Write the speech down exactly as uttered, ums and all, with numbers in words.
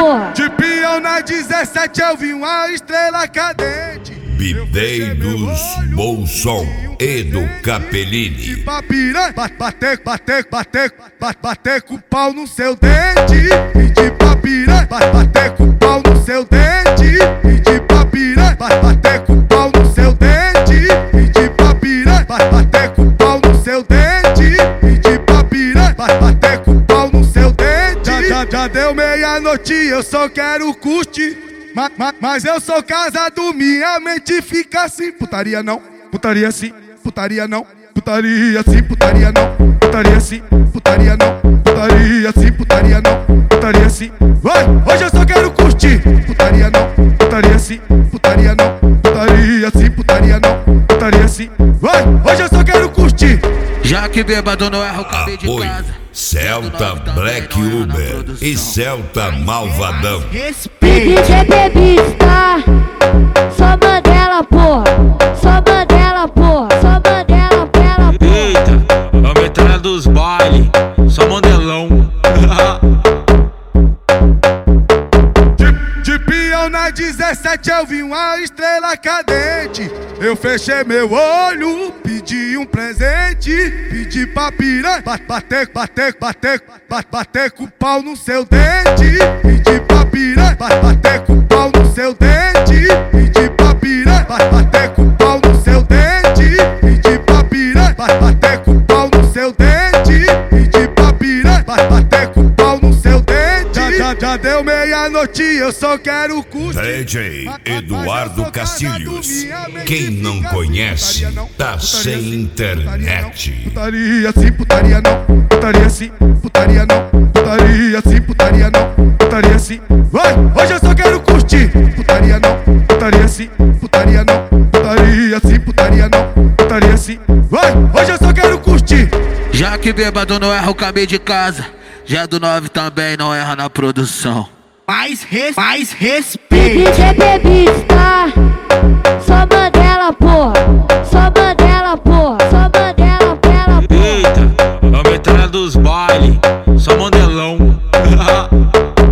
porra. De peão na dezessete eu vi uma estrela cadente. Bideiros Bolson e do Capellini. Pra piranha, bater, bater, bater, bater, bater com o pau no seu dente. Pedir pra piranha, bater com o pau no seu dente. Pedir pra piranha, bater com o pau no seu dente. Pedir pra piranha, bater com o pau no seu dente. Pedir pra piranha, bater com o pau no seu dente. Já, já, já deu meia-noite, eu só quero curtir. Ma, ma, mas eu sou casado, minha mente fica assim. Putaria não, putaria sim, putaria não, putaria sim, putaria não, putaria sim, putaria não, putaria sim, putaria não, putaria sim. Vai, hoje eu só quero curtir. Putaria não, putaria sim, putaria não, putaria sim, putaria não, putaria sim. Vai, hoje eu só quero curtir. Já que bêbado não erra, eu acabei de Apoio casa. Celta Black Uber e Celta Malvadão. D J bebista, só Mandela, porra. Só Mandela, porra. Só Mandela, pela porra. Eita, a metralha dos baile, só Mandelão. De, de peão na dezessete eu vi uma estrela cadente. Eu fechei meu olho, pedi um presente. Pedi pra piranha, bater, bater, bater, bater, bater com o pau no seu dente. Pedi pra piranha, bater com o pau no seu dente. Pedi pra piranha, bater com o pau no seu dente. Pedi pra piranha, bater com o pau no seu dente. Pedi pra piranha, bater com o pau no seu dente. Já, já, já deu meia-noite, eu só quero curtir. D J Eduardo Castilhos. Quem não conhece, tá sem internet. Putaria sim, putaria não, putaria sim, putaria não, putaria sim, putaria não, putaria sim. Vai, hoje eu só quero curtir. Putaria não, putaria sim, putaria não, putaria sim, putaria não, putaria sim. Vai, hoje eu só quero curtir. Já que bêbado não erra, eu acabei de casa. Já do nove também não erra na produção. Mais, res, mais respeito. D J bebista, só Mandela, porra. Só Mandela, porra. Só Mandela, pela porra. Eita, a metralha dos baile, só Mandelão.